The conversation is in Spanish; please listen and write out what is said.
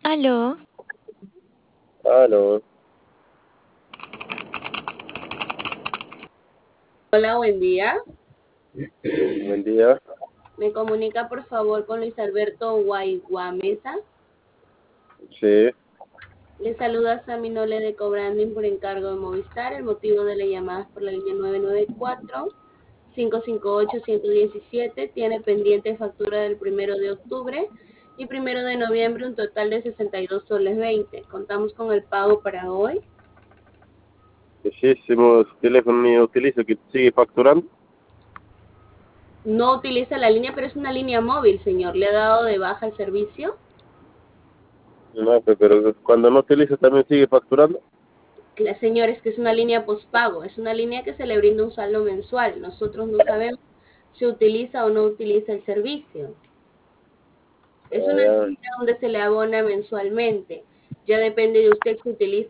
Aló, Aló, Hola, buen día. buen día. Me comunica por favor con Luis Alberto Guayguamesa. Sí, Le saluda Sami Nole de Cobranding por encargo de Movistar. El motivo de la llamada es por la línea 994-558-117. Tiene pendiente factura del 1 de octubre y 1 de noviembre un total de 62 soles 20. Contamos con el pago para hoy. muchísimos teléfonos ni utilizo que sigue facturando. No utiliza la línea, pero es una línea móvil, señor. ¿Le ha dado de baja el servicio? No, pero cuando no utiliza también sigue facturando. Señores, que es una línea postpago, es una línea que se le brinda un saldo mensual. Nosotros no sabemos si utiliza o no utiliza el servicio. Es una Ya, línea donde se le abona mensualmente. Ya depende de usted si utiliza